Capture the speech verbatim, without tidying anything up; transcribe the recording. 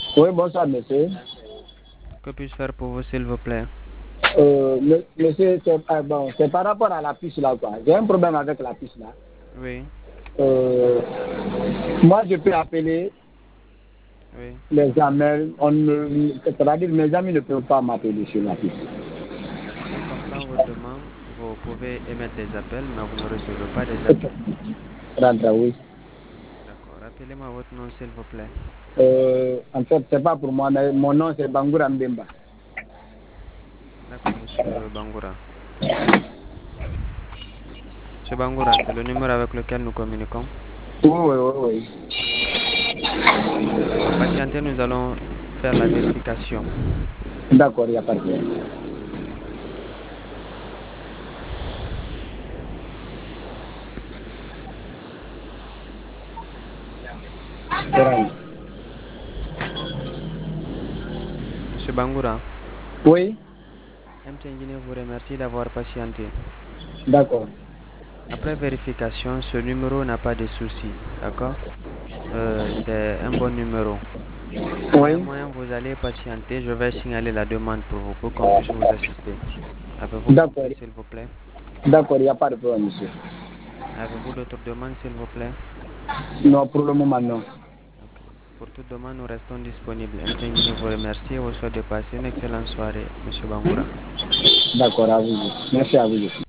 Oui, bonsoir, monsieur. Que puis-je faire pour vous, s'il vous plaît? Euh, le- monsieur, c'est ah, bon, c'est par rapport à la puce là, quoi. J'ai un problème avec la puce là. Oui, Euh, Moi, je peux appeler oui. les amis. On ne, c'est-à-dire mes amis ne peuvent pas m'appeler sur la puce. Je comprends votre demande. Vous pouvez émettre des appels, mais vous ne recevez pas des appels. Rentre, oui. D'accord. Rappelez-moi votre nom, s'il vous plaît. Euh, en fait, c'est pas pour moi, mais mon nom c'est Bangoura Mbemba. D'accord, monsieur Bangoura. Monsieur Bangoura, c'est le numéro avec lequel nous communiquons. Oui, oui, oui, D'accord. Patientez, nous allons faire la vérification. oui. D'accord, il n'y a pas de problème. Rentre. Monsieur Bangoura, Oui, M T Engineer vous remercie d'avoir patienté. d'accord. Après vérification, ce numéro n'a pas de soucis. D'accord? Euh, c'est un bon numéro. Oui, Néanmoins, vous allez patienter. Je vais signaler la demande pour vous pour qu'on puisse vous assister. Avez-vous d'accord. compris, s'il vous plaît? D'accord, il n'y a pas de problème, monsieur. Avez-vous d'autres demandes, s'il vous plaît? Non, pour le moment, non. Ok. Pour toute demande, nous restons disponibles. M T N vous remercie et vous souhaite de passer une excellente soirée, Monsieur Bangoura. D'accord, à vous. Merci à vous.